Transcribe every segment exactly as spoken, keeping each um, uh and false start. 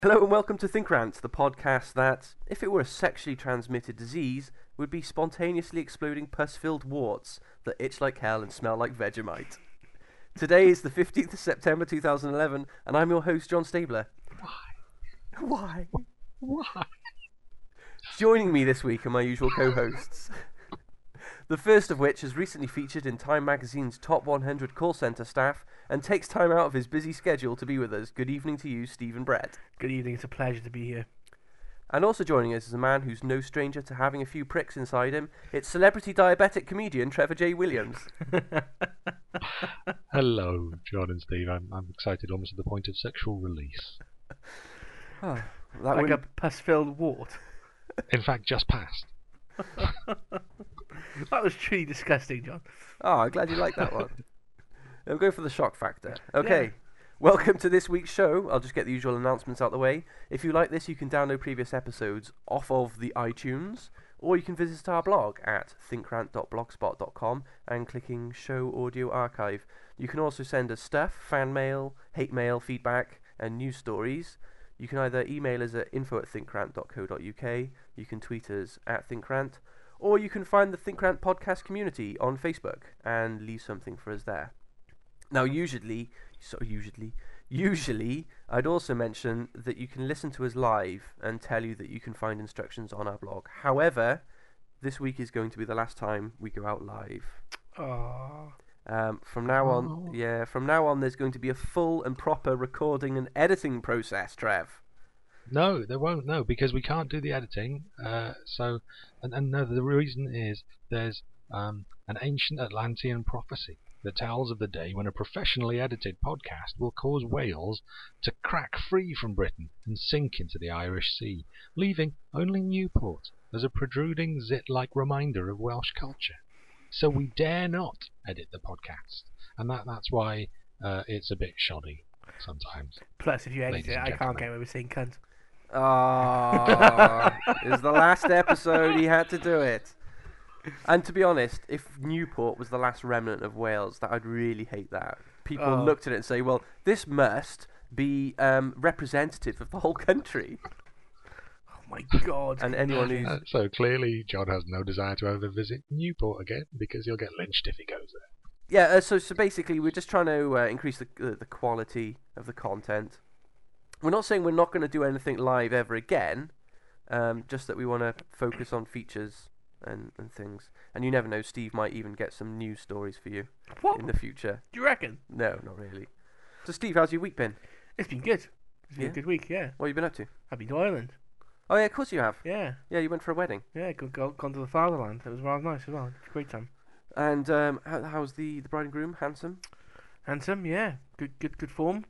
Hello and welcome to Think Rant, the podcast that, if it were a sexually transmitted disease, would be spontaneously exploding pus-filled warts that itch like hell and smell like Vegemite. Today is the fifteenth of September two thousand eleven, and I'm your host, John Stabler. Why? Why? Why? Joining me this week are my usual co-hosts. The first of which has recently featured in Time Magazine's Top one hundred call centre staff and takes time out of his busy schedule to be with us. Good evening to you, Stephen Brett. Good evening, it's a pleasure to be here. And also joining us is a man who's no stranger to having a few pricks inside him. It's celebrity diabetic comedian Trevor J. Williams. Hello, John and Steve. I'm, I'm excited almost to the point of sexual release. Oh, that like wouldn't- a pus-filled wart. In fact, just passed. That was truly disgusting, John. Oh, I'm glad you like that one. We'll go for the shock factor. Okay. Yeah. Welcome to this week's show. I'll just get the usual announcements out the way. If you like this, you can download previous episodes off of the iTunes, or you can visit our blog at thinkrant dot blogspot dot com and clicking Show Audio Archive. You can also send us stuff, fan mail, hate mail, feedback, and news stories. You can either email us at info at thinkrant dot co dot uk, you can tweet us at thinkrant, or you can find the Thinkrant podcast community on Facebook and leave something for us there. Now, usually, so usually, usually, I'd also mention that you can listen to us live and tell you that you can find instructions on our blog. However, this week is going to be the last time we go out live. Oh, Um, from now on, Oh. yeah, from now on, there's going to be a full and proper recording and editing process, Trev. No, there won't. No, because we can't do the editing. Uh, so, and, and no, the reason is there's um, an ancient Atlantean prophecy that tells of the day when a professionally edited podcast will cause whales to crack free from Britain and sink into the Irish Sea, leaving only Newport as a protruding zit-like reminder of Welsh culture. So we dare not edit the podcast, and that that's why uh, it's a bit shoddy sometimes. plus if you edit Ladies it, and I can't gentlemen. get away with saying cunt. Oh, it was the last episode. He had to do it. And to be honest, if Newport was the last remnant of Wales, that I'd really hate that. People Oh. looked at it and say, "Well, this must be um, representative of the whole country." Oh my god. And anyone who's Uh, so clearly, John has no desire to ever visit Newport again because he'll get lynched if he goes there. yeah, uh, so so basically, we're just trying to uh, increase the uh, the quality of the content. We're not saying we're not going to do anything live ever again. Um, just that we want to focus on features and, and things. And you never know, Steve might even get some news stories for you What? in the future. Do you reckon? No, not really. So, Steve, how's your week been? It's been good. It's been Yeah? a good week, yeah. What have you been up to? I've been to Ireland. Oh, yeah, of course you have. Yeah. Yeah, you went for a wedding. Yeah, go, go, gone to the fatherland. It was rather nice as well. It was a great time. And um, how, how's the, the bride and groom? Handsome? Handsome, yeah. Good, good, good form.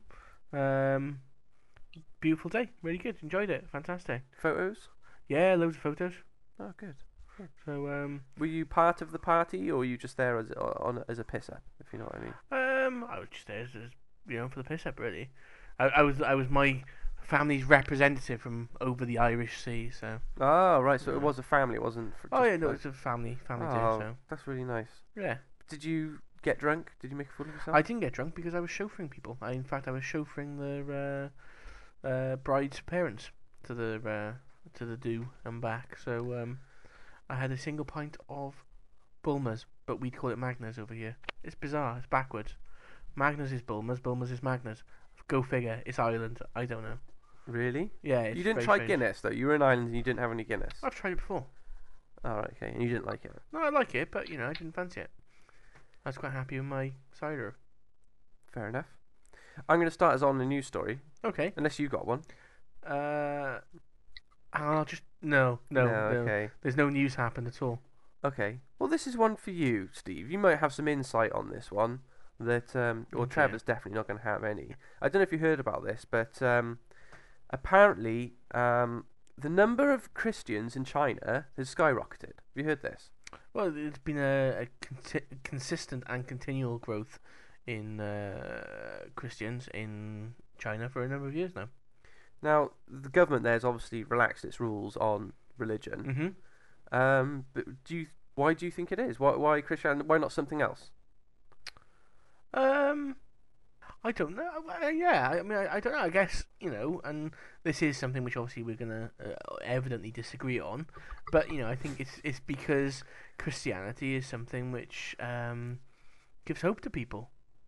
Um, beautiful day. Really good. Enjoyed it. Fantastic. Photos? Yeah, loads of photos. Oh, good. So, um, Were you part of the party, or were you just there as on as a pisser, if you know what I mean? Um, I was just there as, as you know, for the piss up, really. I, I was I was my family's representative from over the Irish Sea, so. Oh, right, so it Yeah. was a family, it wasn't for Oh just yeah, no, like- it's a family family Oh, day, so that's really nice. yeah. Did you get drunk? Did you make a fool of yourself? I didn't get drunk because I was chauffeuring people. I, in fact, I was chauffeuring the uh, uh, bride's parents to the uh, to the do and back. So um, I had a single pint of Bulmers, but we call it Magners over here. It's bizarre. It's backwards. Magners is Bulmers. Bulmers is Magners. Go figure. It's Ireland. I don't know. Really? Yeah. It's You didn't very try strange. Guinness, though? You were in Ireland and you didn't have any Guinness? I've tried it before. Oh, right, okay, and you didn't like it? No, I like it, but you know, I didn't fancy it. I was quite happy with my cider. Fair enough. I'm going to start us on a news story, Okay. unless you got one. Uh, I'll just no, no, no. okay. There's no news happened at all. Okay. Well, this is one for you, Steve. You might have some insight on this one that, um, or Okay. Trevor's definitely not going to have any. I don't know if you heard about this, but um, apparently um, the number of Christians in China has skyrocketed. Have you heard this? Well, it's been a, a conti- consistent and continual growth in uh, Christians in China for a number of years now. Now, the government there has obviously relaxed its rules on religion. Mm-hmm. Um, but do you? Why do you think it is? Why? Why Christian? Why not something else? Um, I don't know. Uh, yeah, I mean, I, I don't know. I guess you know, and this is something which obviously we're gonna uh, evidently disagree on, but you know, I think it's it's because Christianity is something which um, gives hope to people.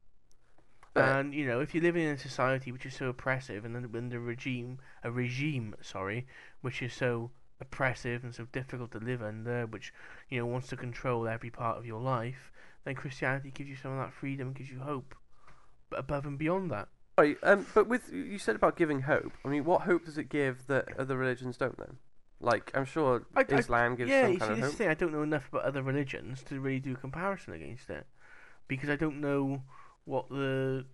But And you know, if you're living in a society which is so oppressive, and then when the regime, a regime, sorry, which is so oppressive and so difficult to live under, which you know wants to control every part of your life, then Christianity gives you some of that freedom, gives you hope, but above and beyond that. Right, um, but with you said about giving hope. I mean, what hope does it give that other religions don't then? Like, I'm sure I, I, Islam gives yeah, some you kind see, of this hope. thing I don't know enough about other religions to really do a comparison against it, because I don't know what the.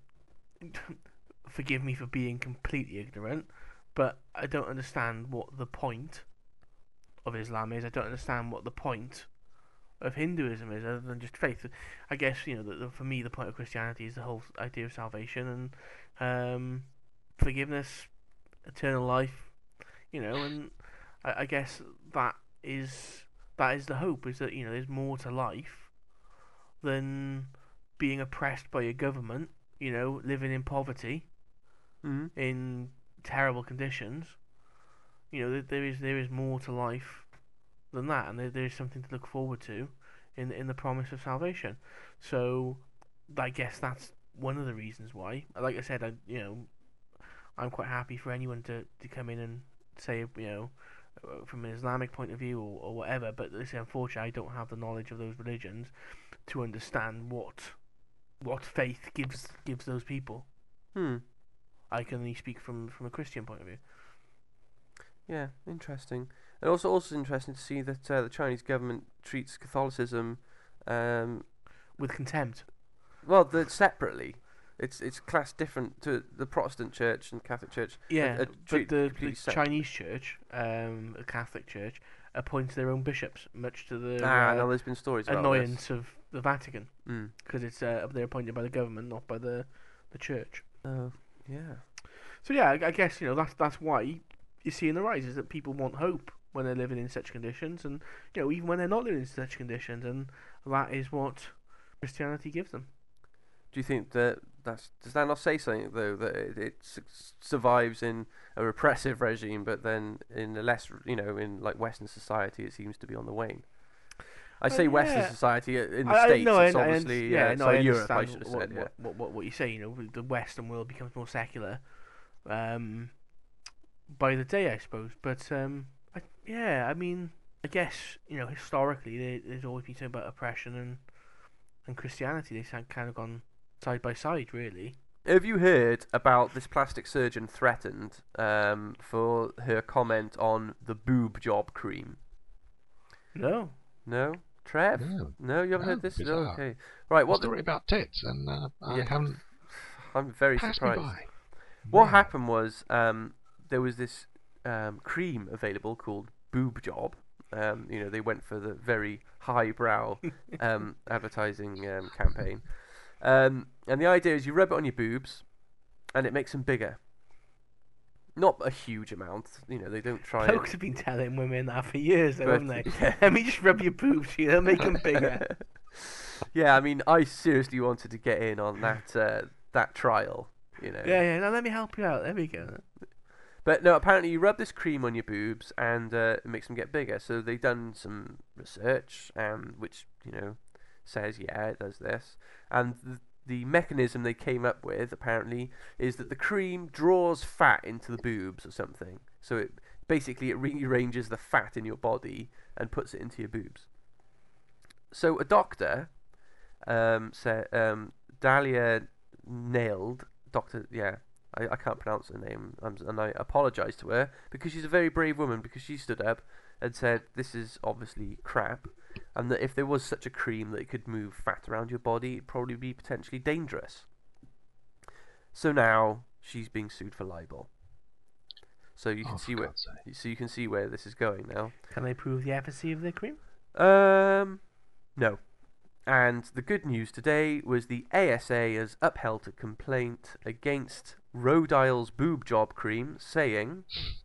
Forgive me for being completely ignorant, but I don't understand what the point of Islam is. I don't understand what the point of Hinduism is, other than just faith. I guess you know, the, the, for me, the point of Christianity is the whole idea of salvation and um, forgiveness, eternal life. You know, and I, I guess that is that is the hope. Is that you know, there's more to life than being oppressed by your government. You know, living in poverty, Mm-hmm. in terrible conditions. You know, there is there is more to life than that, and there, there is something to look forward to in in the promise of salvation. So, I guess that's one of the reasons why. Like I said, I you know, I'm quite happy for anyone to, to come in and say you know, uh, from an Islamic point of view or, or whatever. But listen, unfortunately, I don't have the knowledge of those religions to understand what what faith gives gives those people. Hmm. I can only speak from, from a Christian point of view. Yeah, interesting. And also, also interesting to see that uh, the Chinese government treats Catholicism, um, With contempt. well, the, separately. It's it's classed different to the Protestant Church and Catholic Church. Yeah, are, are but treated the, the completely separate. Chinese church, um, the Catholic Church, appoints their own bishops, much to the Ah, uh, no, there's been stories about annoyance of the Vatican, this. Mm. because it's uh, they're appointed by the government, not by the the church. Oh, yeah. So yeah, I, I guess you know that's that's why you're seeing the rise is that people want hope when they're living in such conditions, and you know even when they're not living in such conditions, and that is what Christianity gives them. Do you think that that's does that not say something though that it, it su- survives in a repressive regime, but then in a less you know in like Western society it seems to be on the wane? I Uh, say Western yeah. society uh, in the I, I, states. no, I, It's I, obviously yeah, uh, no, sorry I Europe. I understand should have what, said yeah. what, what, what, what you say. You know, the Western world becomes more secular um, by the day, I suppose. But um, I, yeah, I mean, I guess you know historically there, there's always been something about oppression and and Christianity. They've kind of gone side by side, really. Have you heard about this plastic surgeon threatened um, for her comment on the boob job cream? No, No, Trev? No, No, you haven't no, heard this? No, bizarre. okay. Right, A what? The, story about tits, and uh, I yeah, haven't I'm very passed me surprised. by. What Wow. happened was um, there was this um, cream available called Boob Job. Um, you know, they went for the very highbrow um, advertising um, campaign. Um, and the idea is you rub it on your boobs, and it makes them bigger. Not a huge amount, you know. They don't try. blokes have been telling women that for years, though, But- haven't they? yeah. Let me just rub your boobs, you know, make them bigger. Yeah, I mean, I seriously wanted to get in on that uh, that trial, you know. Yeah, yeah. Now let me help you out. There we go. But no, apparently you rub this cream on your boobs and uh, it makes them get bigger. So they've done some research, um, which you know says yeah, it does this, and th- the mechanism they came up with apparently is that the cream draws fat into the boobs or something. So it basically it rearranges the fat in your body and puts it into your boobs. So a doctor um, said um, Dahlia nailed Doctor yeah. I, I can't pronounce her name, um, and I apologise to her because she's a very brave woman, because she stood up and said this is obviously crap, and that if there was such a cream that it could move fat around your body, it'd probably be potentially dangerous. So now she's being sued for libel. So you can Oh, see for where God's sake. so you can see where this is going now. Can they prove the efficacy of the cream? Um, no. And the good news today was the A S A has upheld a complaint against Rhode Isle's boob job cream, saying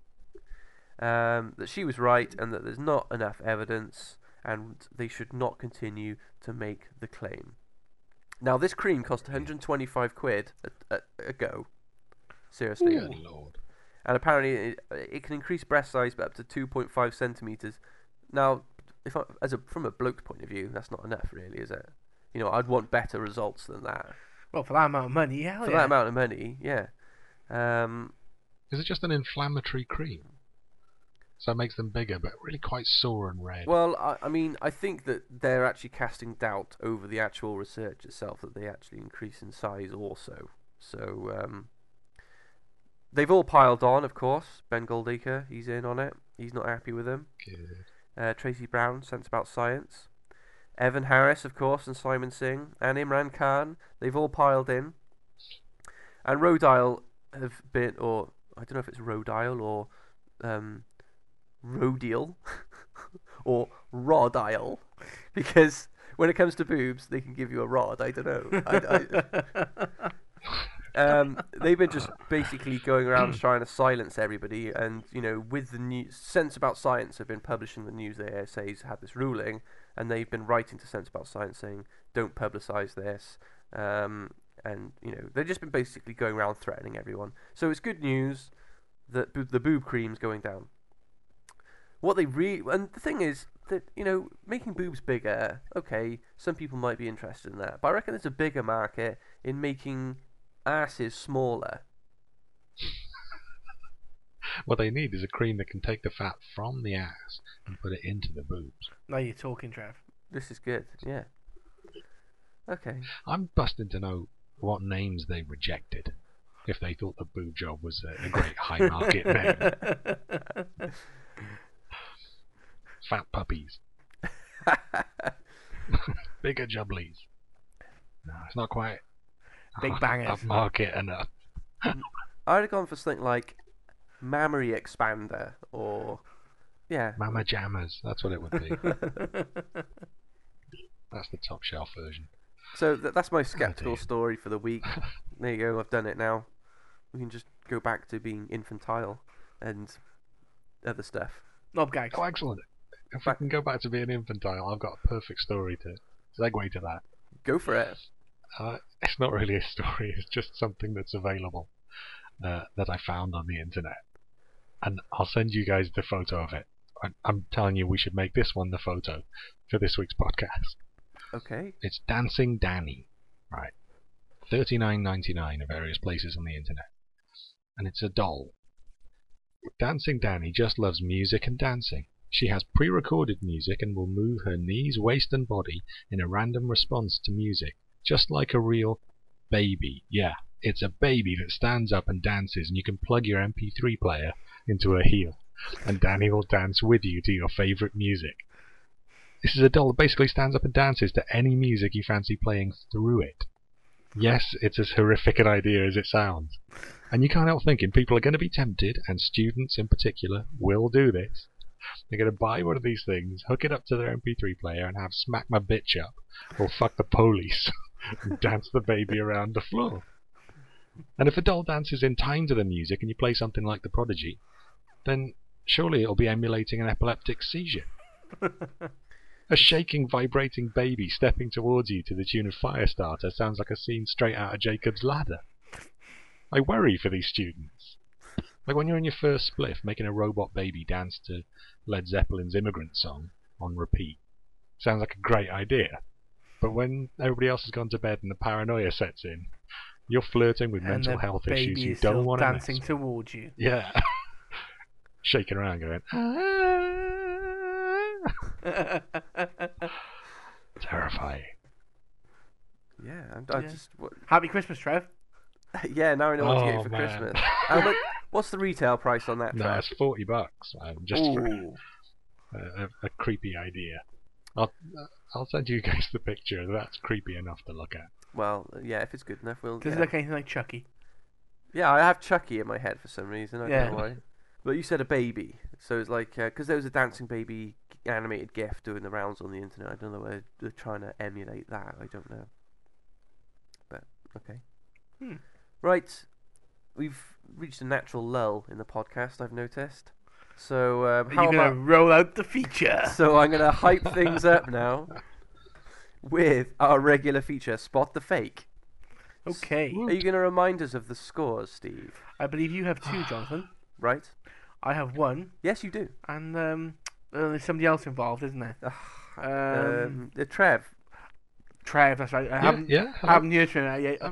um, that she was right and that there's not enough evidence and they should not continue to make the claim. Now, this cream cost one hundred twenty-five quid a, a, a go. Seriously. Good lord. And apparently it, it can increase breast size by up to two point five centimeters. Now, if I, as a from a bloke's point of view, that's not enough, really, is it? You know, I'd want better results than that. Well, for that amount of money, hell For yeah. that amount of money, yeah. Um, Is it just an inflammatory cream? So it makes them bigger, but really quite sore and red. well, I, I mean, I think that they're actually casting doubt over the actual research itself, that they actually increase in size also. So, um, they've all piled on, of course. Ben Goldacre, he's in on it. He's not happy with them. Good. Uh, Tracy Brown, Sense About Science. Evan Harris, of course, and Simon Singh. And Imran Khan. They've all piled in. And Rhode Isle have been, or I don't know if it's Rhode Isle or um, Rhodial or Rod Isle. Because when it comes to boobs, they can give you a rod. I don't know. I, I, um, they've been just basically going around trying to silence everybody, and you know, with the news, Sense About Science have been publishing the news. The A S A's had this ruling, and they've been writing to Sense About Science saying, "Don't publicise this." Um, and you know, they've just been basically going around threatening everyone. So it's good news that bo- the boob cream's going down. What they really, and the thing is that, you know, making boobs bigger, okay, some people might be interested in that, but I reckon there's a bigger market in making asses smaller. What they need is a cream that can take the fat from the ass and put it into the boobs. Now you're talking, Trev. This is good, yeah. Okay. I'm busting to know what names they rejected if they thought the boob job was a, a great high market name. Fat puppies. Bigger jubblies. No, it's not quite Big bangers. upmarket enough. I'd have gone for something like mammary expander, or yeah, Mama Jammers, that's what it would be. That's the top shelf version. So th- that's my skeptical dear. story for the week. There you go, I've done it now. We can just go back to being infantile and other stuff. Knob gags. Oh, excellent. If we can go back to being infantile, I've got a perfect story to segue to that. Go for it. Uh, it's not really a story, it's just something that's available uh, that I found on the internet. And I'll send you guys the photo of it. I- I'm telling you, we should make this one the photo for this week's podcast. Okay. It's Dancing Danny, right? thirty-nine ninety-nine at various places on the internet. And it's a doll. Dancing Danny just loves music and dancing. She has pre-recorded music and will move her knees, waist and body in a random response to music, just like a real baby. Yeah, it's a baby that stands up and dances, and you can plug your M P three player into her heel, and Danny will dance with you to your favourite music. This is a doll that basically stands up and dances to any music you fancy playing through it. Yes, it's as horrific an idea as it sounds. And you can't help thinking people are going to be tempted, and students in particular will do this. They're going to buy one of these things, hook it up to their M P three player, and have Smack My Bitch Up, or Fuck the Police, and dance the baby around the floor. And if the doll dances in time to the music and you play something like The Prodigy, then surely it'll be emulating an epileptic seizure. A shaking, vibrating baby stepping towards you to the tune of Firestarter sounds like a scene straight out of Jacob's Ladder. I worry for these students. Like when you're in your first spliff, making a robot baby dance to Led Zeppelin's Immigrant Song on repeat sounds like a great idea. But when everybody else has gone to bed and the paranoia sets in, you're flirting with And mental the health baby issues you is still don't want to mess dancing with. towards you. Yeah. Shaking around going, ah. Terrifying. Yeah, I'm, I Yeah. just what, Happy Christmas, Trev. yeah. Now I know what to get you Oh, for man. Christmas. How much, what's the retail price on that? No, Trev? it's forty bucks, man, just for Ooh. a, a, a creepy idea. I'll I'll send you guys the picture. That's creepy enough to look at. Well, yeah, if it's good enough, we'll. Does yeah. it look anything like Chucky? Yeah, I have Chucky in my head for some reason. I Yeah. don't know why. But you said a baby, so it's like because there was a dancing baby animated GIF doing the rounds on the internet. I don't know whether they're trying to emulate that. I don't know. But okay. Hmm. Right, we've reached a natural lull in the podcast. I've noticed. So um, Are how you gonna about? roll out the feature? So I'm gonna hype things up now with our regular feature, Spot the Fake. Okay. Are you going to remind us of the scores, Steve? I believe you have two, Jonathan. Right? I have one, Yes, you do. and um, uh, there's somebody else involved, isn't there? Um, Um, uh, Trev. Trev, that's right. I Yeah, haven't, yeah. I haven't heard from him yet.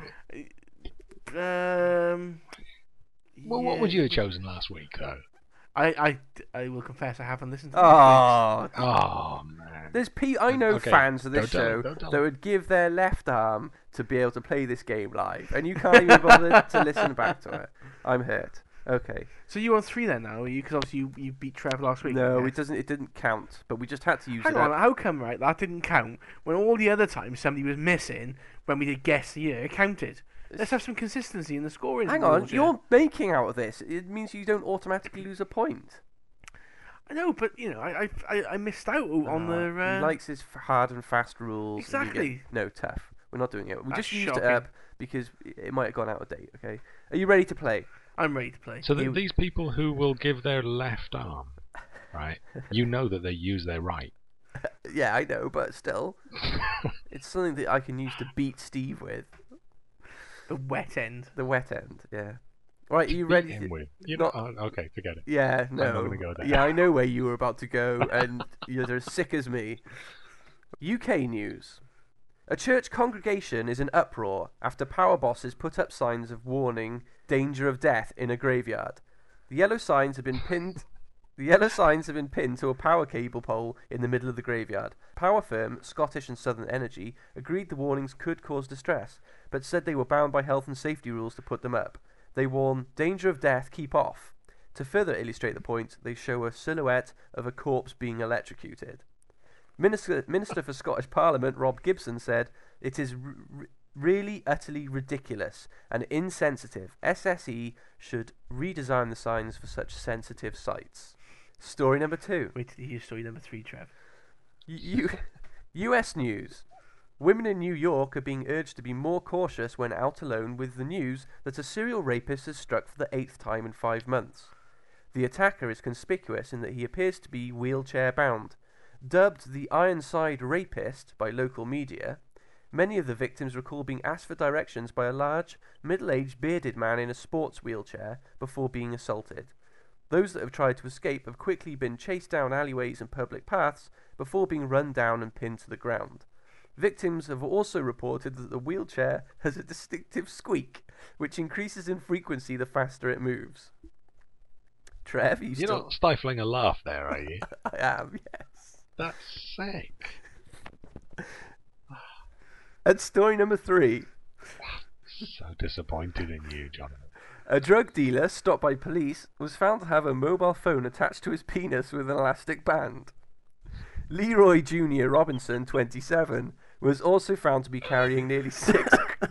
Um, Well, what would you have chosen last week, though? I, I, I will confess I haven't listened to Oh, Oh man. there's pe- I know Okay, fans of this don't tell show him, don't tell that him. would give their left arm to be able to play this game live, and you can't even bother to listen back to it. I'm hurt. Okay. So you on three then now, are you? Because obviously you, you beat Trev last week. No, yeah. it doesn't. It didn't count, but we just had to use Hang it. on, up. how come, right, that didn't count when all the other times somebody was missing when we did guess the year, it counted? Let's have some consistency in the scoring. Hang rules on, here. you're making out of this. It means you don't automatically lose a point. I know, but, you know, I I, I, I missed out on Ah, the... Uh... He likes his f- hard and fast rules. and you get- Exactly. No, tough. We're not doing it. We That's just used shocking. it up because it might have gone out of date. Okay. Are you ready to play? I'm ready to play. So th- You- these people who will give their left arm, right? You know that they use their right. Yeah, I know, but still, it's something that I can use to beat Steve with. The wet end. The wet end. Yeah. Right. Are you Beat ready? him To... with. You Not- know, oh, okay, forget it. Yeah. No. not gonna go there. Yeah, I know where you were about to go, and you're as sick as me. U K news. A church congregation is in uproar after power bosses put up signs of warning danger of death in a graveyard. The yellow signs have been pinned. The yellow signs have been pinned to a power cable pole in the middle of the graveyard. Power firm Scottish and Southern Energy agreed the warnings could cause distress, but said they were bound by health and safety rules to put them up. They warn, danger of death, keep off. To further illustrate the point, they show a silhouette of a corpse being electrocuted. Minister, Minister for Scottish Parliament Rob Gibson said, it is r- r- really utterly ridiculous and insensitive. S S E should redesign the signs for such sensitive sites. Story number two. Wait till you hear story number three, Trev. U- U S news. Women in New York are being urged to be more cautious when out alone with the news that a serial rapist has struck for the eighth time in five months. The attacker is conspicuous in that he appears to be wheelchair-bound. Dubbed the Ironside Rapist by local media, many of the victims recall being asked for directions by a large, middle-aged, bearded man in a sports wheelchair before being assaulted. Those that have tried to escape have quickly been chased down alleyways and public paths before being run down and pinned to the ground. Victims have also reported that the wheelchair has a distinctive squeak, which increases in frequency the faster it moves. Trev, you You're still... not stifling a laugh there, are you? I am, yes. That's sick. And story number three. So disappointed in you, Jonathan. A drug dealer stopped by police was found to have a mobile phone attached to his penis with an elastic band. Leroy Junior Robinson, twenty-seven, was also found to be carrying nearly six...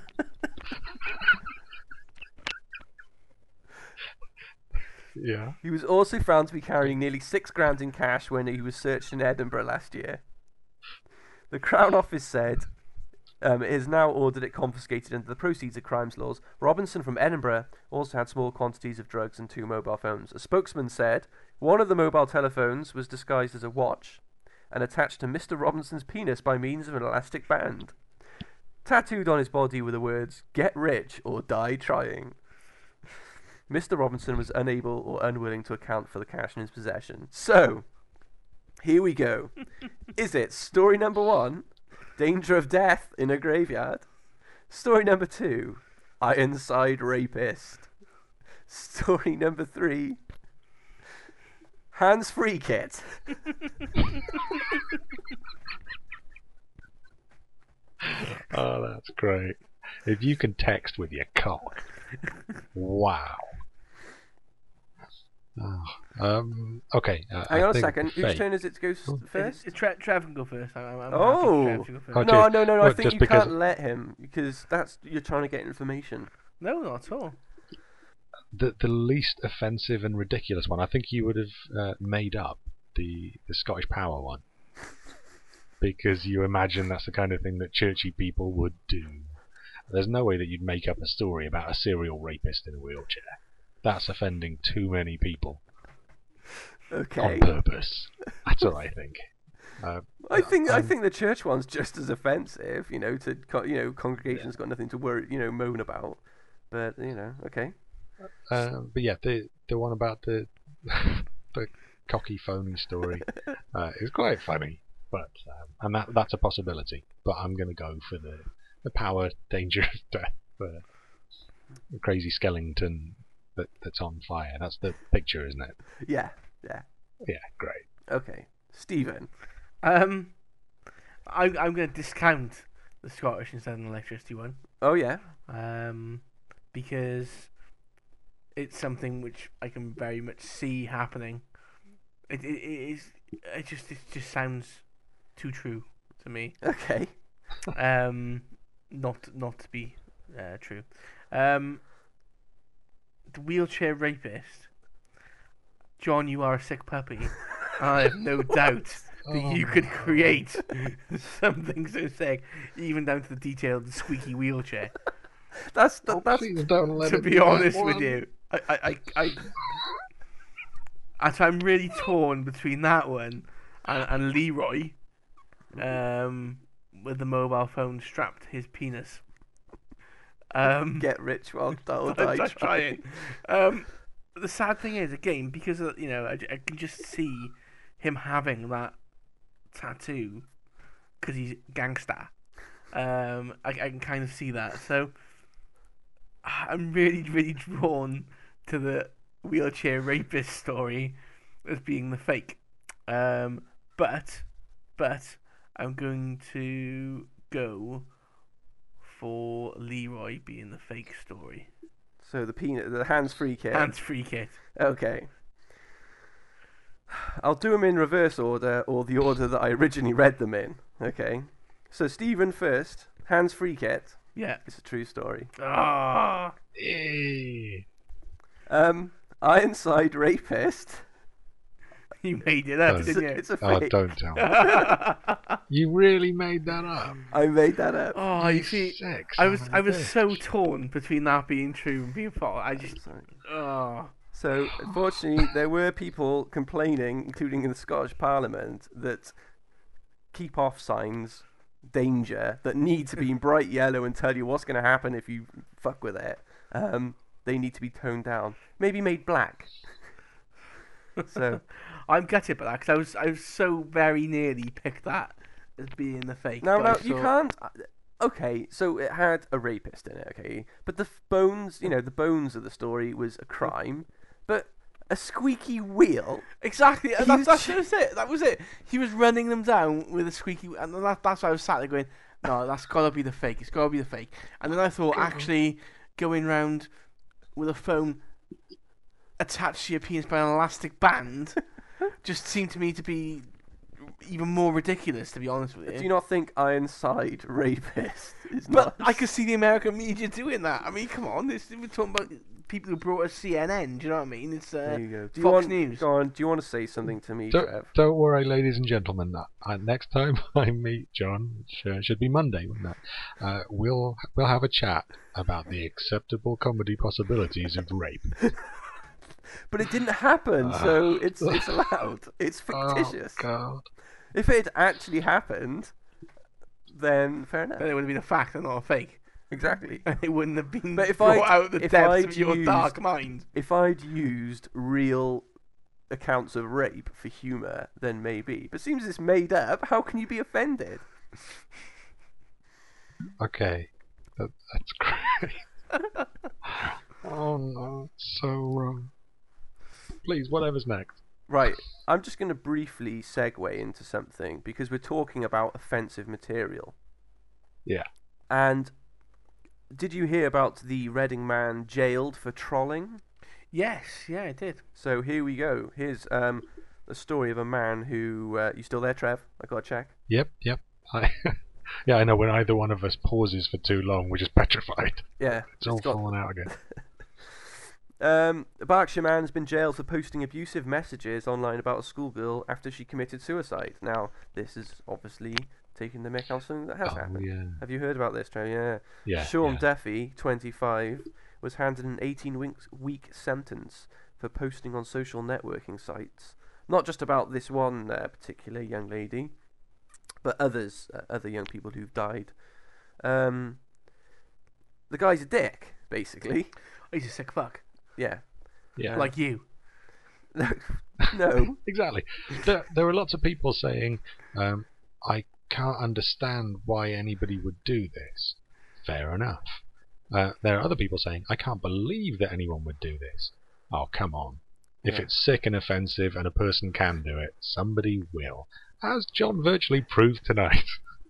Yeah. He was also found to be carrying nearly six grand in cash when he was searched in Edinburgh last year. The Crown Office said um, it has now ordered it confiscated under the Proceeds of Crimes laws. Robinson from Edinburgh also had small quantities of drugs and two mobile phones. A spokesman said one of the mobile telephones was disguised as a watch and attached to Mister Robinson's penis by means of an elastic band. Tattooed on his body were the words, "Get rich or die trying." Mister Robinson was unable or unwilling to account for the cash in his possession. So, here we go. Is it story number one, danger of death in a graveyard? Story number two, Ironside Rapist. Story number three, hands-free kit. Oh, that's great. If you can text with your cock. Wow. Oh, um, okay. Uh, Hang I on a think second. Whose Faye- turn is it to go s- Oh. first? It's, Trev, Trev can go first. I'm, I'm Oh. happy for Trev to go first. Oh, No, cheers. no, no, no. I Well, think just you because- can't let him because that's you're trying to get information. No, not at all. the the least offensive and ridiculous one. I think you would have uh, made up the the Scottish Power one because you imagine that's the kind of thing that churchy people would do. There's no way that you'd make up a story about a serial rapist in a wheelchair. That's offending too many people Okay. on purpose. That's what I think. Uh, I think I I'm- think the church one's just as offensive. You know, to co- you know, congregation's got nothing to worry, you know, moan about. But you know, okay. Uh, but yeah, the the one about the the cocky phony story uh, is quite funny, but um, and that that's a possibility. But I'm going to go for the the power, danger of death for the crazy skeleton that that's on fire. That's the picture, isn't it? Yeah, yeah. Yeah, great. Okay, Stephen. Um, I, I'm going to discount the Scottish instead of the electricity one. Oh yeah. Um, because it's something which I can very much see happening. It, it, it is. It just it just sounds too true to me. Okay. Um, not not to be uh, true. Um, the wheelchair rapist. John, you are a sick puppy. I have no doubt that Oh, you could no. create something so sick, even down to the detail of the squeaky wheelchair. That's Oh, that, that's please don't let To it be be that honest with one. you, I, I, I, I, I- I'm really torn between that one and, and Leroy, um, with the mobile phone strapped to his penis. Um, get rich while or I'm die just trying. trying. Um, the sad thing is, again, because uh, you know, I, I can just see him having that tattoo because he's gangster. Um, I, I can kind of see that. So I'm really, really drawn to the wheelchair rapist story as being the fake. Um, but, but I'm going to go for Leroy being the fake story. So the peanut, the hands-free kit. Hands-free kit. Okay. I'll do them in reverse order, or the order that I originally read them in. Okay. So Stephen first. Hands-free kit. Yeah. It's a true story. Ah. Eh. Um, Ironside rapist. You made it up, Oh. It's didn't a, you? it's a Oh, fake. don't tell me. You really made that up. I made that up. oh, you see, Sick I was son of I a was bitch. so torn between that being true and being false. I just, Sorry. oh, So, unfortunately, there were people complaining, including in the Scottish Parliament, that keep off signs, danger, that need to be in bright yellow and tell you what's going to happen if you fuck with it. Um, they need to be toned down. Maybe made black. So, I'm gutted by that because I was I was so very nearly picked that as being the fake. no, but no, I you thought- can't. uh, Okay, so it had a rapist in it, okay? But the f- bones, you know, the bones of the story was a crime. But a squeaky wheel. Exactly, and He that's, was that's, that's it. That was it. He was running them down with a squeaky, and that, that's why I was sat there going, "No, that's got to be the fake. It's got to be the fake." And then I thought, actually, going round with a phone attached to your penis by an elastic band just seemed to me to be even more ridiculous. To be honest with you, Do you not think Ironside rapist is but not? I could see the American media doing that. I mean, come on, this we're talking about people who brought us C N N. Do you know what I mean? It's uh, There you go. Do you Fox want, News. Go on. Do you want to say something to me, Don't, Trev? don't worry, ladies and gentlemen. Uh, next time I meet John, which uh, should be Monday, wouldn't it? Uh, we'll we'll have a chat about the acceptable comedy possibilities of rape. But it didn't happen, so it's it's allowed. It's fictitious. Oh God! If it had actually happened, then fair enough. then it would have been a fact and not a fake. Exactly. And it wouldn't have been But if brought I'd- out of the if depths I'd of your used- dark mind. If I'd used real accounts of rape for humour, then maybe. But seems it's made up. How can you be offended? Okay, that, that's great. Oh no, it's so wrong. Please, whatever's next. Right. I'm just going to briefly segue into something because we're talking about offensive material. Yeah. And did you hear about the Reading man jailed for trolling? Yes, yeah, it did. So here we go. Here's um, a story of a man who. Uh, you still there, Trev? I got to check. Yep, yep. I, yeah, I know. When either one of us pauses for too long, we're just petrified. Yeah. It's all got- falling out again. Um, a Berkshire man's been jailed for posting abusive messages online about a schoolgirl after she committed suicide. Now, this is obviously taking the mick out of something that has Oh happened. yeah, Have you heard about this, Trev? Yeah. yeah. Sean yeah. Duffy, twenty-five, was handed an eighteen-week sentence for posting on social networking sites. Not just about this one uh, particular young lady. but others, uh, other young people who've died. Um, the guy's a dick, basically. He's a sick fuck. Yeah. Yeah. Like you. No. No. Exactly. There, there are lots of people saying, um, I can't understand why anybody would do this. Fair enough. Uh, there are other people saying, I can't believe that anyone would do this. Oh, come on. If Yeah. it's sick and offensive and a person can do it, somebody will. As John virtually proved tonight.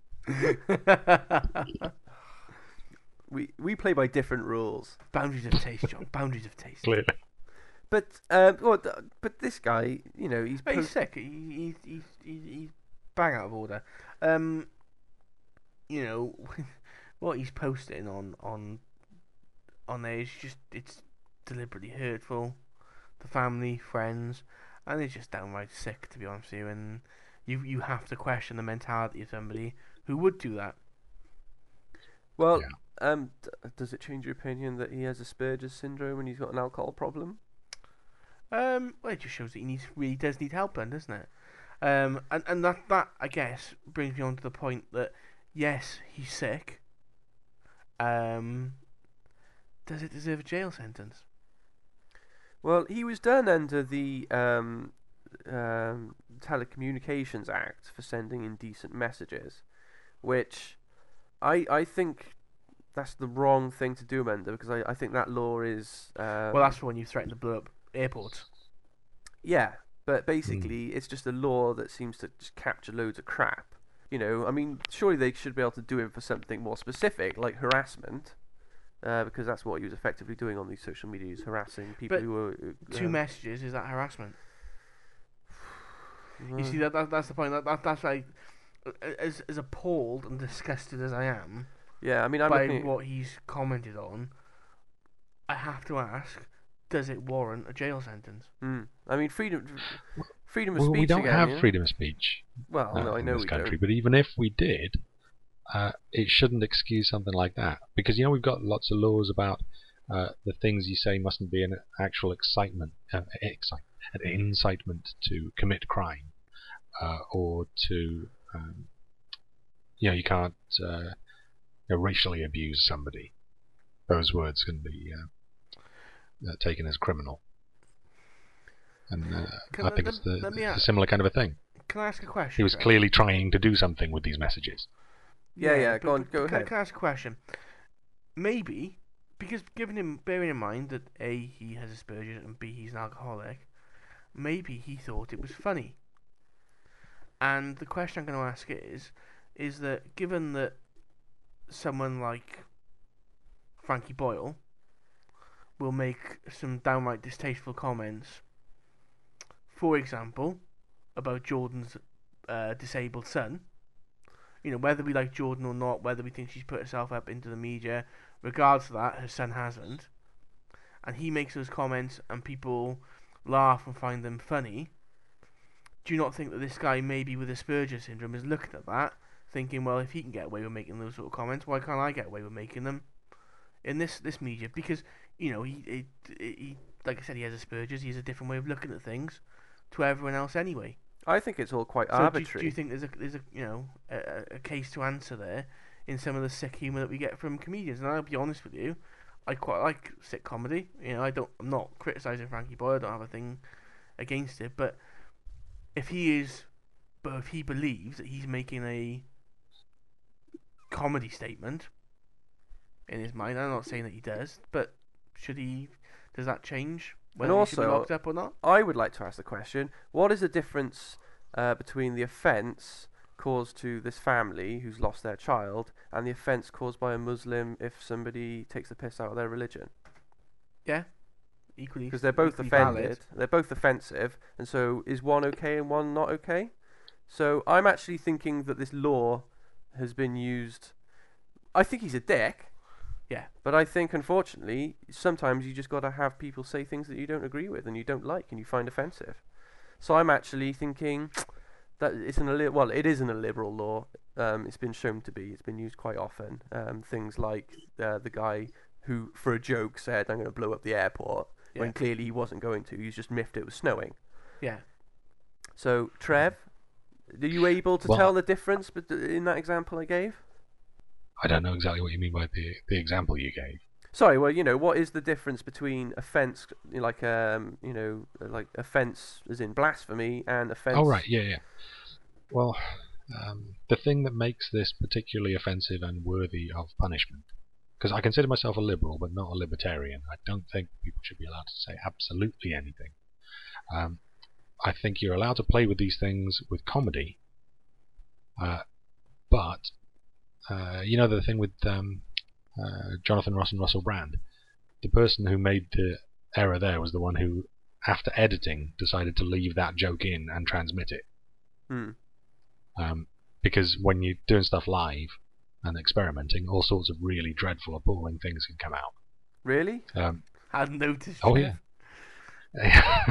we we play by different rules. Boundaries of taste, John. Boundaries of taste. Clearly. But um, well, th- but this guy, you know, he's But he's post- sick. He, he, he, he, he's bang out of order. Um, you know, what he's posting on on on there is just it's deliberately hurtful to family, friends, and it's just downright sick, to be honest with you. And you you have to question the mentality of somebody who would do that. well. Yeah. Um, d- does it change your opinion that he has Asperger's syndrome and he's got an alcohol problem? Um, well, it just shows that he needs really does need help, then, doesn't it? Um, and and that that I guess brings me on to the point that yes, he's sick. Um, does it deserve a jail sentence? Well, he was done under the um, um, Telecommunications Act for sending indecent messages, which I I think that's the wrong thing to do him under, because I, I think that law is um, Well, that's for when you threaten to blow up airports. yeah, but basically it's just a law that seems to just capture loads of crap. You know, I mean, surely they should be able to do him for something more specific, like harassment. Uh, because that's what he was effectively doing on these social medias, harassing people But who were. Uh, Two um, messages, is that harassment? You uh, see, that, that that's the point. That, that that's like, as as appalled and disgusted as I am Yeah, I mean, I'm by looking. At, what he's commented on, I have to ask: does it warrant a jail sentence? mm, I mean, freedom, freedom of Well, speech. we don't again, have you know? freedom of speech Well, uh, no, I in know this we country, don't. but even if we did, uh, it shouldn't excuse something like that. Because, you know, we've got lots of laws about uh, the things you say mustn't be an actual excitement, uh, excite, an incitement to commit crime, uh, or to, um, you know, you can't uh, you know, racially abuse somebody. Those words can be uh, uh, taken as criminal. And uh, Can I I- think let- it's the, let me a ask- similar kind of a thing. Can I ask a question? He was Trevor? clearly trying to do something with these messages. Yeah, yeah, but- go on, but go can, I- ahead. Can I ask a question? Maybe because given him, bearing in mind that A, he has Asperger's, and B, he's an alcoholic, maybe he thought it was funny. And the question I'm going to ask is, is that given that someone like Frankie Boyle will make some downright distasteful comments, for example, about Jordan's uh, disabled son, you know, whether we like Jordan or not, whether we think she's put herself up into the media, regardless of that, her son hasn't, and he makes those comments and people laugh and find them funny, do you not think that this guy, maybe with Asperger's syndrome, is looking at that, thinking, well, if he can get away with making those sort of comments, why can't I get away with making them in this, this media? Because, you know, he, he, he, like I said, he has Asperger's, he has a different way of looking at things to everyone else anyway. I think it's all quite So do, you- arbitrary. do you think there's a there's a you know a, a case to answer there in some of the sick humour that we get from comedians? And I'll be honest with you, I quite like sick comedy. You know, I don't. I'm not criticising Frankie Boyle. I don't have a thing against it. But if he is, but if he believes that he's making a comedy statement in his mind, I'm not saying that he does. But should he? Does that change whether he should be also- locked up or not? I would like to ask the question: what is the difference uh, between the offence caused to this family who's lost their child and the offence caused by a Muslim if somebody takes the piss out of their religion? Yeah, equally. Because they're both equally offended, valid. they're both offensive, and so is one okay and one not okay? So I'm actually thinking that this law has been used. I think he's a dick. Yeah. But I think, unfortunately, sometimes you just got to have people say things that you don't agree with and you don't like and you find offensive. So I'm actually thinking that it's an illi- well, it is an illiberal law. Um, it's been shown to be. It's been used quite often. Um, things like uh, the guy who, for a joke, said, "I'm going to blow up the airport," Yeah. when clearly he wasn't going to. He's just miffed it was snowing. Yeah. So, Trev, Are you able to Well, tell the difference bet- in that example I gave? I don't know exactly what you mean by the the example you gave. Sorry, well, you know, what is the difference between offence, like um, you know, like offence as in blasphemy, and offence? Oh right, yeah, yeah. Well, um, the thing that makes this particularly offensive and worthy of punishment, because I consider myself a liberal but not a libertarian. I don't think people should be allowed to say absolutely anything. Um, I think you're allowed to play with these things with comedy, uh, but uh, you know the thing with um, uh, Jonathan Ross and Russell Brand. The person who made the error there was the one who, after editing, decided to leave that joke in and transmit it. Hmm. Um, because when you're doing stuff live and experimenting, all sorts of really dreadful, appalling things can come out. Really? Um, I hadn't noticed. oh Trev. yeah.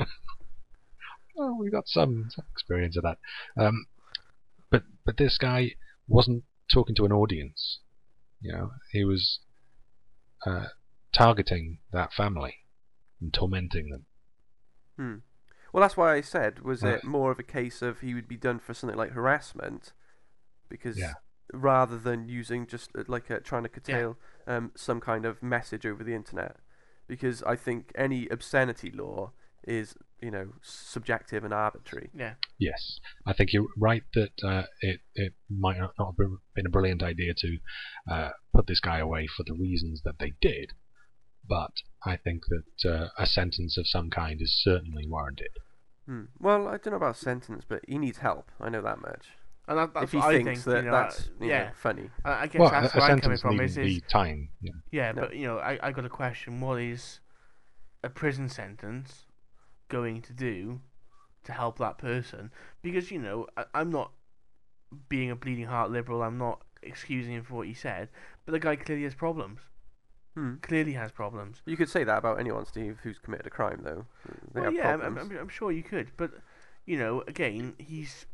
Well, we've got some, some experience of that. Um, but but this guy wasn't talking to an audience. You know, he was uh, targeting that family and tormenting them. Hmm. Well, that's why I said, was Uh, it more of a case of he would be done for something like harassment, because Yeah. rather than using just uh, like a, trying to curtail um, some kind of message over the internet, because I think any obscenity law is, you know, subjective and arbitrary. Yeah. Yes, I think you're right that uh, it it might not have been been a brilliant idea to uh, put this guy away for the reasons that they did, but I think that uh, a sentence of some kind is certainly warranted. Hmm. Well, I don't know about sentence, but he needs help. I know that much. And that, that's if he what I thinks think. that you know, that's I- you yeah. know, funny. I, I guess Well, that's a, a where I'm coming sentence from. needn't Is, is be time. Yeah. yeah, No. but you know, I I got a question. What is a prison sentence going to do to help that person? Because you know, I, I'm not being a bleeding heart liberal. I'm not excusing him for what he said, but the guy clearly has problems. Hmm. Clearly has problems. You could say that about anyone, Steve, who's committed a crime, though. They Well, have yeah, I'm, problems. I'm, I'm sure you could, but you know, again, he's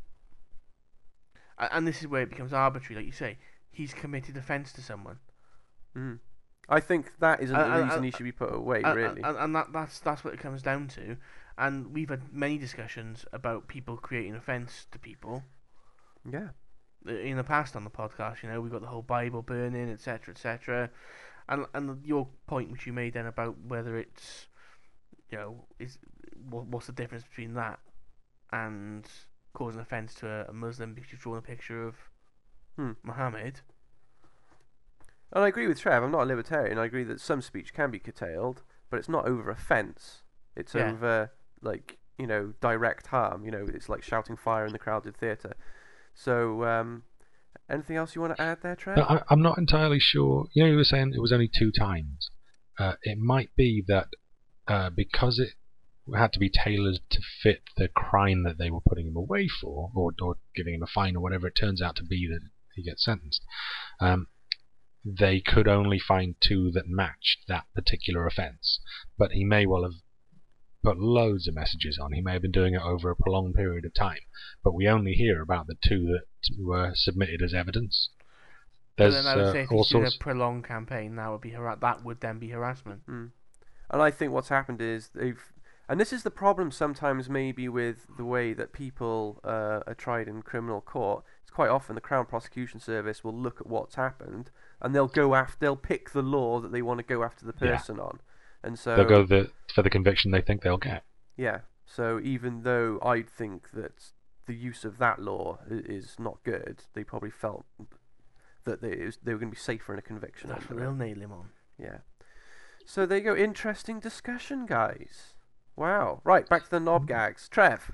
a- and this is where it becomes arbitrary, like you say. He's committed offence to someone, Hmm. I think that isn't Uh, the uh, reason uh, he should be put away, and, really. and, and that that's that's what it comes down to. And we've had many discussions about people creating offence to people Yeah. uh, in the past on the podcast. You know, we got the whole Bible burning, et cetera, et cetera. And and your point, which you made then about whether it's, you know, is what, what's the difference between that and causing offence to a, a Muslim because you've drawn a picture of Hmm. Muhammad. And I agree with Trev. I'm not a libertarian. I agree that some speech can be curtailed, but it's not over offence. It's Yeah. over, like, you know, direct harm. You know, it's like shouting fire in the crowded theatre. So, um, anything else you want to add there, Trev? No, I, I'm not entirely sure. You know, you were saying it was only two times. Uh, it might be that uh, because it had to be tailored to fit the crime that they were putting him away for, or, or giving him a fine, or whatever it turns out to be that he gets sentenced, um, they could only find two that matched that particular offence. But he may well have put loads of messages on. He may have been doing it over a prolonged period of time. But we only hear about the two that were submitted as evidence. But There's then I would uh, say if all he's doing a sorts. prolonged campaign, that would be hara- that would then be harassment. Mm. And I think what's happened is they've, and this is the problem sometimes maybe with the way that people uh, are tried in criminal court. It's quite often the Crown Prosecution Service will look at what's happened and they'll go after, they'll pick the law that they want to go after the Yeah. person on, and so They'll go the, for the conviction they think they'll get. yeah. So even though I think that the use of that law i- is not good, they probably felt that they, it was, they were going to be safer in a conviction. That's what under it. they'll nail him on. Yeah. So there you go. Interesting discussion, guys. Wow. Right, back to the knob gags. Trev,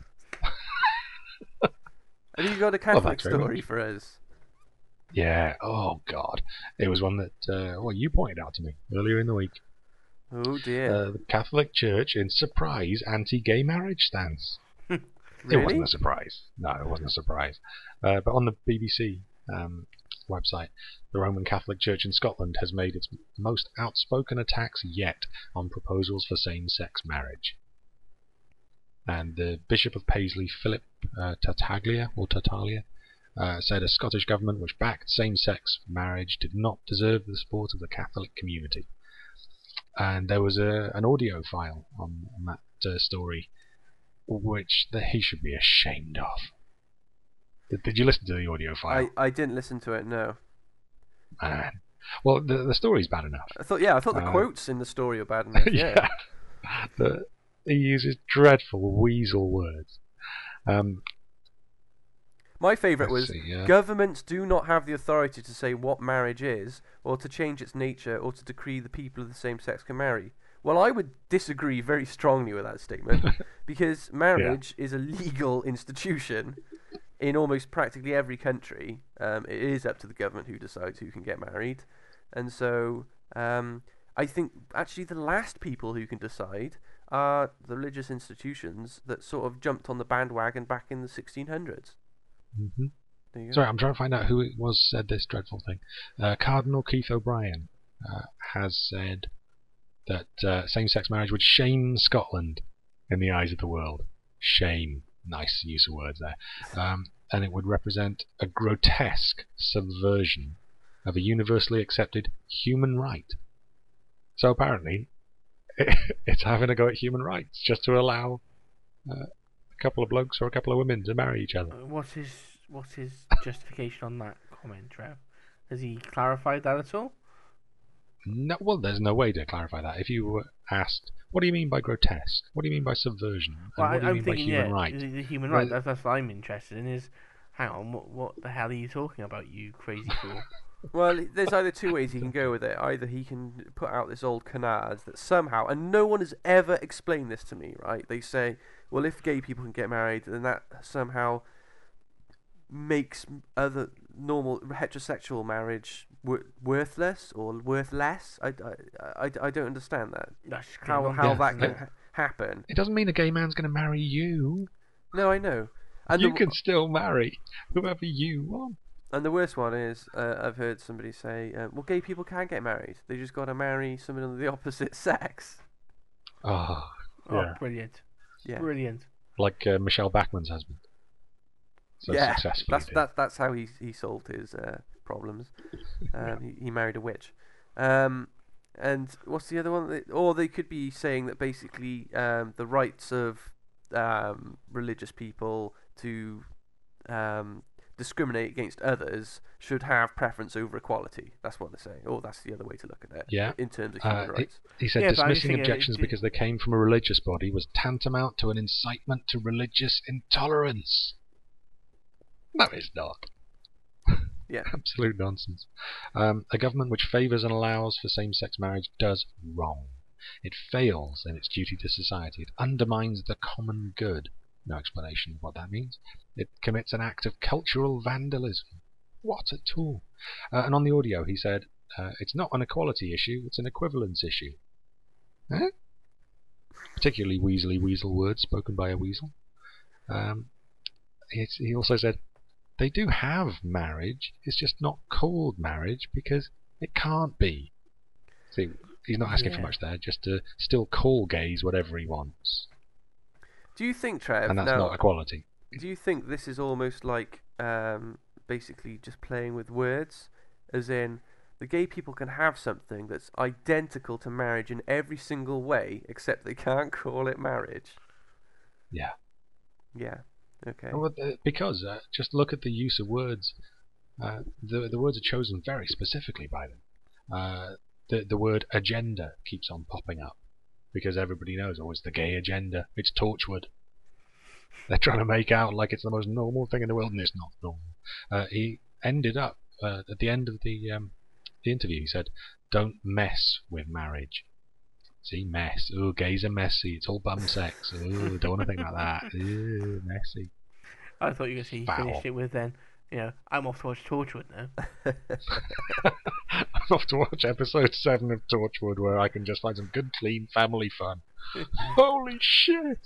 have you got a Catholic thanks very story much. for us? Yeah. Oh God. It was one that uh, well you pointed out to me earlier in the week. Oh dear. Uh, the Catholic Church in surprise anti-gay marriage stance. It Really? wasn't a surprise. No, it wasn't a surprise. Uh, but on the B B C um, website, the Roman Catholic Church in Scotland has made its most outspoken attacks yet on proposals for same-sex marriage. And the Bishop of Paisley, Philip uh, Tartaglia, or Tartaglia, uh, said a Scottish government which backed same-sex marriage did not deserve the support of the Catholic community. And there was a, an audio file on, on that uh, story which the, he should be ashamed of. Did, did you listen to the audio file? I, I didn't listen to it. No. Man. Well, the the story's bad enough. I thought yeah, I thought the Uh, quotes in the story are bad enough. Yeah. The, he uses dreadful weasel words. Um, My favourite let's was see, uh, governments do not have the authority to say what marriage is, or to change its nature, or to decree the people of the same sex can marry. Well, I would disagree very strongly with that statement, because marriage is a legal institution in almost practically every country. Um, it is up to the government who decides who can get married, and so um, I think actually the last people who can decide are the religious institutions that sort of jumped on the bandwagon back in the sixteen hundreds. mhm. There you go. Sorry, I'm trying to find out who it was said this dreadful thing. Uh, Cardinal Keith O'Brien uh, has said that uh, same-sex marriage would shame Scotland in the eyes of the world. Shame. Nice use of words there. Um, and it would represent a grotesque subversion of a universally accepted human right. So apparently, it's having a go at human rights just to allow uh, a couple of blokes or a couple of women to marry each other. Uh, What's his What's his justification on that comment, Trev? Has he clarified that at all? No, well, there's no way to clarify that. If you were asked, what do you mean by grotesque? What do you mean by subversion? And Well, what do I, you I'm mean by thinking, human yeah, right? the, the human Well- right. That's, that's what I'm interested in. Is hang on, what what the hell are you talking about, you crazy fool? Well, there's either two ways he can go with it. Either he can put out this old canard that somehow, and no one has ever explained this to me, right? They say, well, if gay people can get married, then that somehow makes other normal heterosexual marriage wor- worthless or worth less. I, I, I, I don't understand that. That's How clear how Yeah, that can yeah. ha- happen? It doesn't mean a gay man's going to marry you. No, I know. And you the, can still marry whoever you want. And the worst one is, uh, I've heard somebody say, uh, well, gay people can get married. They just got to marry someone of the opposite sex. Oh, Oh, yeah. brilliant, Yeah, brilliant. Like uh, Michelle Bachmann's husband. So yeah. successfully That's did. that, that's how he he solved his uh, problems. Um, he, he married a witch. Um, and what's the other one? That- Or they could be saying that basically um, the rights of um, religious people to um, discriminate against others should have preference over equality. That's what they're saying. Or that's the other way to look at it. Yeah. In terms of Uh, human it- rights. He said Yeah, but I'm just dismissing thinking, objections it- it- because they came from a religious body was tantamount to an incitement to religious intolerance. No, it's not. Yeah. Absolute nonsense. Um, a government which favours and allows for same-sex marriage does wrong. It fails in its duty to society. It undermines the common good. No explanation of what that means. It commits an act of cultural vandalism. What a tool. Uh, and on the audio he said, uh, it's not an equality issue, it's an equivalence issue. Huh? Particularly weaselly weasel words spoken by a weasel. Um, it's, he also said, they do have marriage, it's just not called marriage because it can't be. See, he's not asking for Yeah. much there, just to still call gays whatever he wants. Do you think, Trev, And that's now, not equality. do you think this is almost like um, basically just playing with words? As in, the gay people can have something that's identical to marriage in every single way, except they can't call it marriage. Yeah. Yeah. Okay. Well, uh, because uh, just look at the use of words. Uh, the the words are chosen very specifically by them. Uh, the the word agenda keeps on popping up because everybody knows, oh, it's the gay agenda. It's Torchwood. They're trying to make out like it's the most normal thing in the world, and it's not normal. Uh, he ended up uh, at the end of the um, the interview. He said, "Don't mess with marriage." See, mess. Oh, gays are messy. It's all bum sex. Oh, don't want to think about that. Ew, messy. I thought you were going to say he Foul. finished it with then. You know, I'm off to watch Torchwood now. I'm off to watch episode seven of Torchwood, where I can just find some good, clean family fun. Holy shit!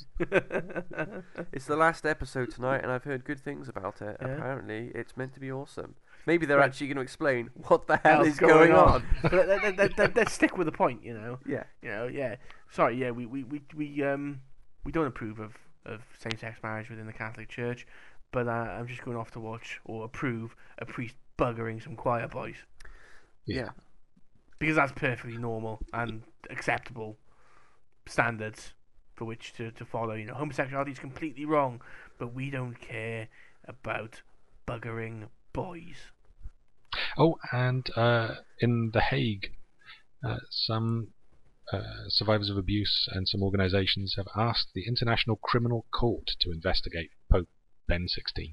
It's the last episode tonight, and I've heard good things about it. Yeah. Apparently, it's meant to be awesome. Maybe they're Right. actually going to explain what the hell Hell's is going on. But let, let, let, let, let's stick with the point, you know. Yeah. You know, yeah. Sorry, yeah, we we, we, we um we don't approve of, of same sex marriage within the Catholic Church, but uh, I'm just going off to watch or approve a priest buggering some choir boys. Yeah. Because that's perfectly normal and acceptable standards for which to, to follow. You know, homosexuality is completely wrong, but we don't care about buggering boys. Oh, and uh, in The Hague, uh, some uh, survivors of abuse and some organisations have asked the International Criminal Court to investigate Pope Ben sixteen.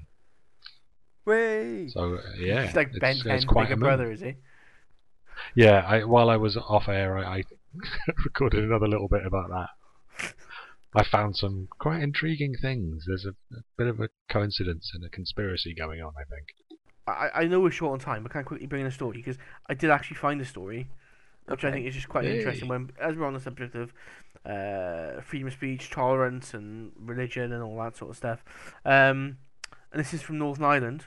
Way. So uh, yeah, He's like it's, Ben it's ten's quite bigger a brother, move. is he? Yeah, I, while I was off air, I, I recorded another little bit about that. I found some quite intriguing things. There's a, a bit of a coincidence and a conspiracy going on, I think. I, I know we're short on time, but can I quickly bring in a story? Because I did actually find a story, which I Okay. think is just quite Hey. interesting. When, as we're on the subject of uh, freedom of speech, tolerance, and religion, and all that sort of stuff. Um, and this is from Northern Ireland.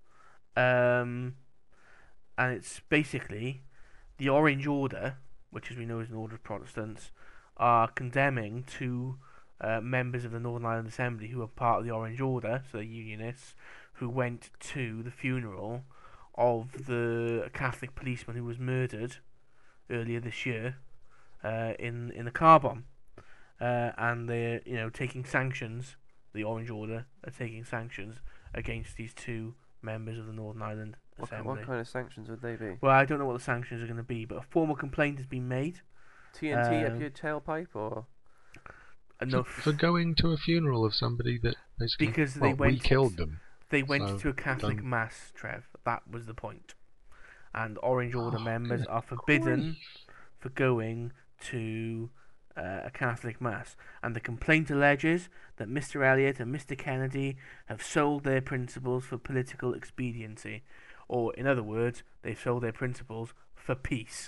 Um, and it's basically the Orange Order, which, as we know, is an order of Protestants, are condemning two uh, members of the Northern Ireland Assembly who are part of the Orange Order, so they're unionists, who went to the funeral of the Catholic policeman who was murdered earlier this year uh, in in a car bomb, uh, and they're you know taking sanctions. The Orange Order are taking sanctions against these two members of the Northern Ireland What, ki- Assembly. what kind of sanctions would they be? Well, I don't know what the sanctions are going to be, but a formal complaint has been made. T N T up Um, your tailpipe, or Uh, no, For, for going to a funeral of somebody that basically Because well, they we went- killed them. they went so to a Catholic don't- mass, Trev. That was the point. And Orange Order Oh, members good are forbidden grief. for going to uh, a Catholic mass. And the complaint alleges that Mister Elliot and Mister Kennedy have sold their principles for political expediency. Or, in other words, they've sold their principles for peace.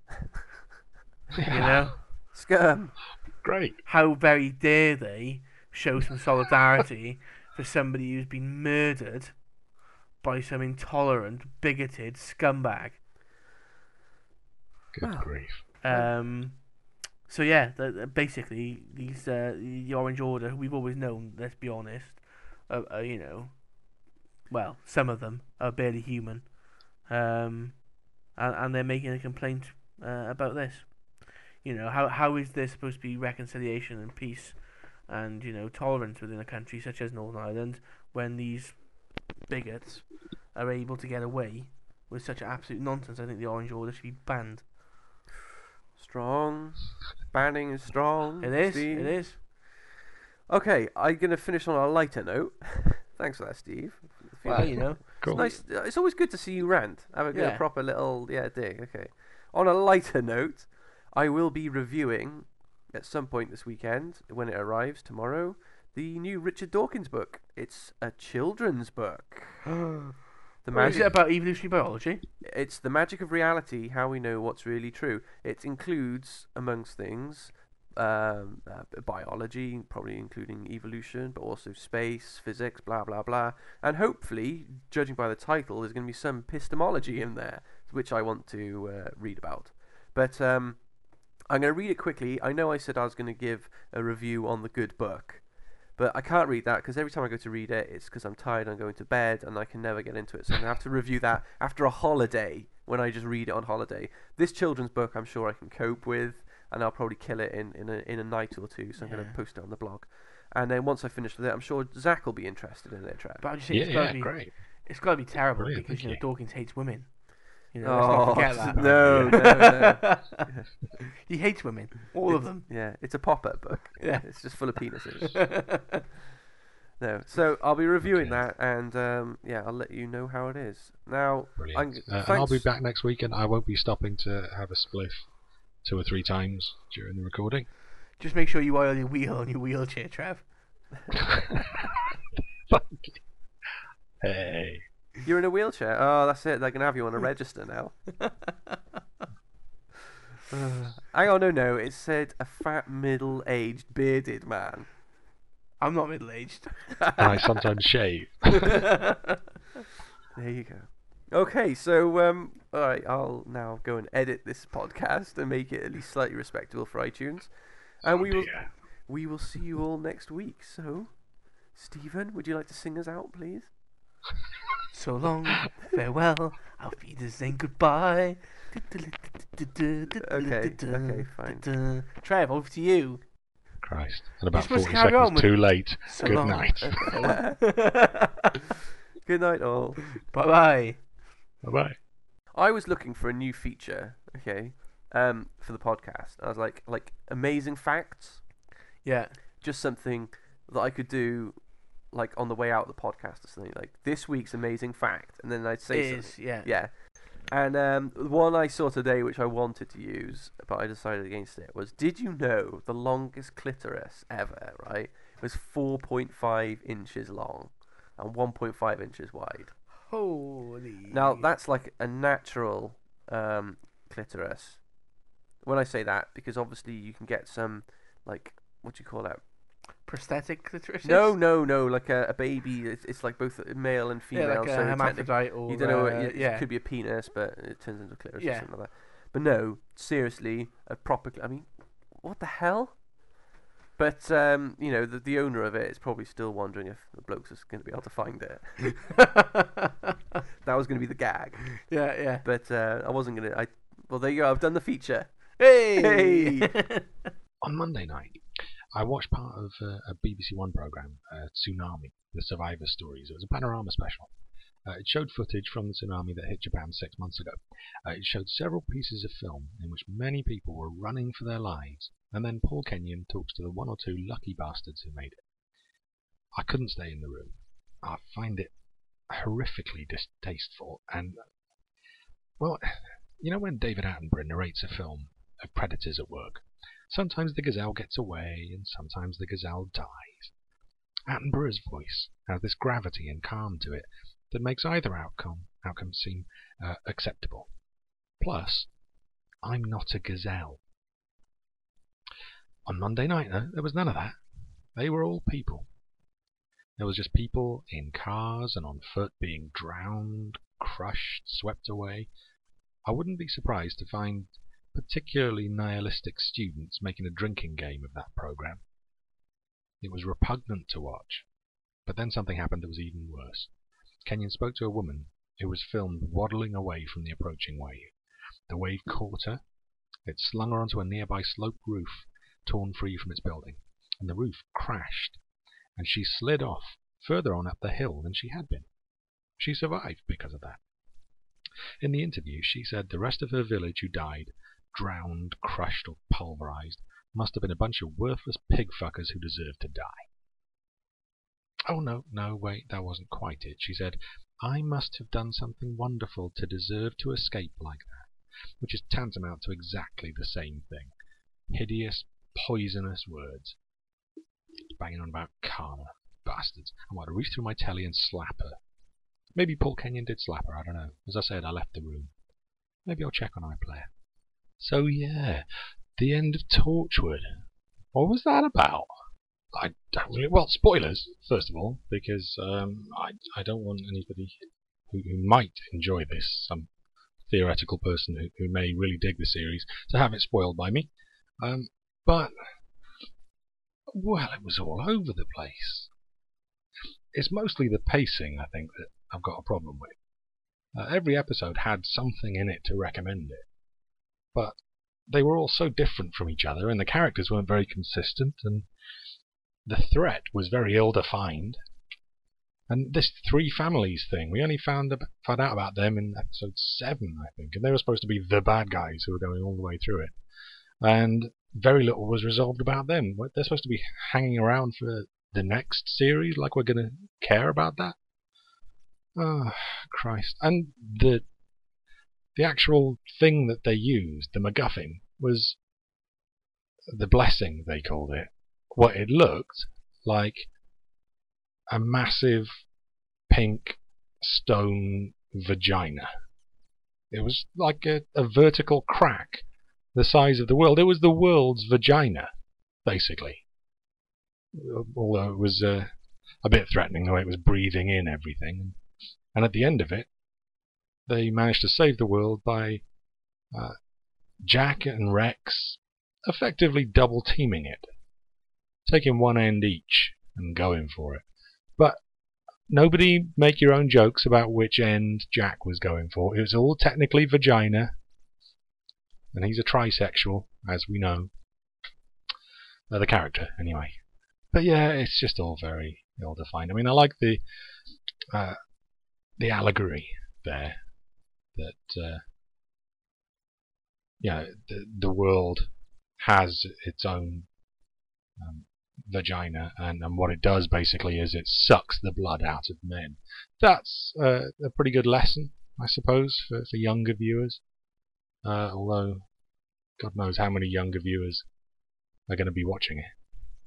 You know? scum. Great. How very dare they show some solidarity for somebody who's been murdered by some intolerant, bigoted scumbag. Good Wow. grief. Um, so yeah, the, the- basically these uh, the Orange Order, who we've always known, let's be honest, are, are, you know, well, some of them are barely human, um, and, and they're making a complaint uh, about this. You know, how how is there supposed to be reconciliation and peace, and you know tolerance within a country such as Northern Ireland when these bigots are able to get away with such absolute nonsense? I think the Orange Order should be banned. Strong. Banning is strong. It is. Steve. It is. Okay, I'm gonna finish on a lighter note. Thanks for that, Steve. Well, you know. Cool. It's nice. It's always good to see you rant. Have a, good Yeah. proper little yeah dig. Okay. On a lighter note, I will be reviewing at some point this weekend when it arrives tomorrow the new Richard Dawkins book. It's a children's book. The Well, is magic. it about evolutionary biology? It's the magic of reality. How we know what's really true. It includes, amongst things, um, uh, biology, probably including evolution, but also space, physics, blah blah blah. And hopefully, judging by the title, there's going to be some epistemology in there, which I want to uh, read about. But um, I'm going to read it quickly. I know I said I was going to give a review on the good book, but I can't read that because every time I go to read it, it's because I'm tired, I'm going to bed, and I can never get into it. So I'm going to have to review that after a holiday, when I just read it on holiday. This children's book, I'm sure I can cope with, and I'll probably kill it in, in, a, in a night or two, so I'm going Yeah. to post it on the blog. And then once I finish with it, I'm sure Zach will be interested in it, Trev. But I just think Yeah, it's got to yeah, be great. it's got to be terrible Brilliant, because you know thank you. Dawkins hates women. You know, let's not Oh, forget that. no, no, no. He hates women, all of It's- them. Yeah, it's a pop-up book. Yeah. It's just full of penises. No, so I'll be reviewing Okay. that, and um, yeah, I'll let you know how it is. Now, Brilliant. I'm, Uh, and I'll be thanks- back next week, and I won't be stopping to have a spliff two or three times during the recording. Just make sure you oil your wheel on your wheelchair, Trev. Fuck you. Hey. You're in a wheelchair. Oh, that's it. They're gonna have you on a register now. Uh, hang on, no, no. It said a fat, middle-aged, bearded man. I'm not middle aged. And I sometimes shave. There you go. Okay, so um, all right. I'll now go and edit this podcast and make it at least slightly respectable for iTunes, and Oh, we will dear. we will see you all next week. So, Stephen, would you like to sing us out, please? So long, farewell, auf Wiedersehen, goodbye. Okay, okay, fine. Trev, over to you. Christ. And about supposed to forty carry on seconds with- too late. So Good long. night. Good night, all. Bye bye. Bye bye. I was looking for a new feature, okay, um, for the podcast. I was like, like amazing facts, Yeah. just something that I could do, like on the way out of the podcast or something. Like this week's amazing fact, and then I'd say Is something. yeah. Yeah. And um, the one I saw today, which I wanted to use, but I decided against it, was: did you know the longest clitoris ever? Right, was four point five inches long and one point five inches wide. Holy. Now that's like a natural um, clitoris. When I say that, because obviously you can get some, like, what do you call it? prosthetic clitoris. No, no, no, like a, a baby. It's, it's like both male and female. Yeah, like so a technic- hermaphrodite or you don't know. uh, It, it yeah. could be a penis, but it turns into a clitoris Yeah. or something like that. But no, seriously, a proper. I mean, what the hell? But um, you know, the the owner of it is probably still wondering if the bloke's just going to be able to find it. That was going to be the gag. Yeah, yeah. But uh, I wasn't going to. I well, there you go. I've done the feature. Hey. Hey! On Monday night, I watched part of uh, a B B C One programme, uh, Tsunami, the Survivor Stories. It was a panorama special. Uh, it showed footage from the tsunami that hit Japan six months ago. Uh, it showed several pieces of film in which many people were running for their lives, and then Paul Kenyon talks to the one or two lucky bastards who made it. I couldn't stay in the room. I find it horrifically distasteful, and, well, you know when David Attenborough narrates a film of predators at work? Sometimes the gazelle gets away, and sometimes the gazelle dies. Attenborough's voice has this gravity and calm to it that makes either outcome outcome seem uh, acceptable. Plus, I'm not a gazelle. On Monday night, though, there was none of that. They were all people. There was just people in cars and on foot being drowned, crushed, swept away. I wouldn't be surprised to find particularly nihilistic students making a drinking game of that programme. It was repugnant to watch, but then something happened that was even worse. Kenyon spoke to a woman who was filmed waddling away from the approaching wave. The wave caught her, it slung her onto a nearby sloped roof, torn free from its building, and the roof crashed, and she slid off further on up the hill than she had been. She survived because of that. In the interview, she said the rest of her village who died, drowned, crushed, or pulverized, must have been a bunch of worthless pig fuckers who deserved to die. Oh, no, no, wait, that wasn't quite it. She said, I must have done something wonderful to deserve to escape like that, which is tantamount to exactly the same thing. Hideous, poisonous words. Banging on about karma, bastards. I might reach through my telly and slap her. Maybe Paul Kenyon did slap her, I don't know. As I said, I left the room. Maybe I'll check on iPlayer. So, yeah, the end of Torchwood. What was that about? I don't really... Well, spoilers, first of all, because um, I, I don't want anybody who, who might enjoy this, some theoretical person who, who may really dig the series, to have it spoiled by me. Um, but, well, it was all over the place. It's mostly the pacing, I think, that I've got a problem with. Uh, every episode had something in it to recommend it, but they were all so different from each other, and the characters weren't very consistent, and the threat was very ill-defined. And this three families thing, we only found, ab- found out about them in episode seven, I think, and they were supposed to be the bad guys who were going all the way through it. And very little was resolved about them. They're supposed to be hanging around for the next series, like we're going to care about that? Oh, Christ. And the the actual thing that they used, the MacGuffin, was the blessing, they called it. What it looked like a massive pink stone vagina. It was like a, a vertical crack the size of the world. It was the world's vagina, basically. Although it was uh, a bit threatening the way it was breathing in everything. And at the end of it, they managed to save the world by uh, Jack and Rex effectively double teaming it, taking one end each and going for it. But nobody make your own jokes about which end Jack was going for. It was all technically vagina, and he's a trisexual, as we know. Uh, the character, anyway. But yeah, it's just all very ill-defined. I mean, I like the uh, the allegory there that uh, you know, the, the world has its own um, vagina, and, and what it does basically is it sucks the blood out of men. That's uh, a pretty good lesson, I suppose, for, for younger viewers. Uh, although, God knows how many younger viewers are going to be watching it.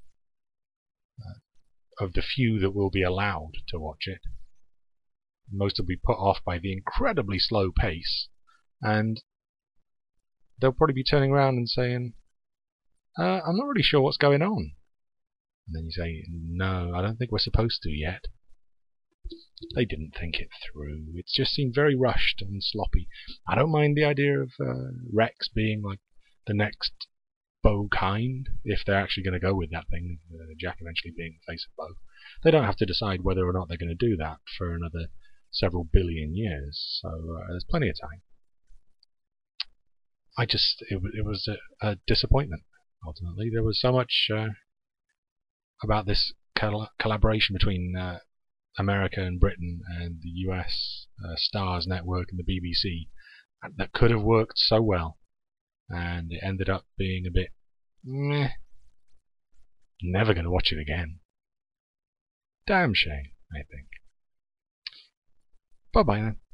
Uh, of the few that will be allowed to watch it, most will be put off by the incredibly slow pace, and they'll probably be turning around and saying, uh, I'm not really sure what's going on. And then you say, no, I don't think we're supposed to yet. They didn't think it through. It just seemed very rushed and sloppy. I don't mind the idea of uh, Rex being like the next Bo Kind, if they're actually going to go with that thing, uh, Jack eventually being the face of Bo. They don't have to decide whether or not they're going to do that for another several billion years, so uh, there's plenty of time. I just, it, it was a, a disappointment, ultimately. There was so much uh, about this col collaboration between uh, America and Britain and the U S uh, Stars Network and the B B C that could have worked so well, and it ended up being a bit meh. Never going to watch it again. Damn shame, I think. Bye bye then.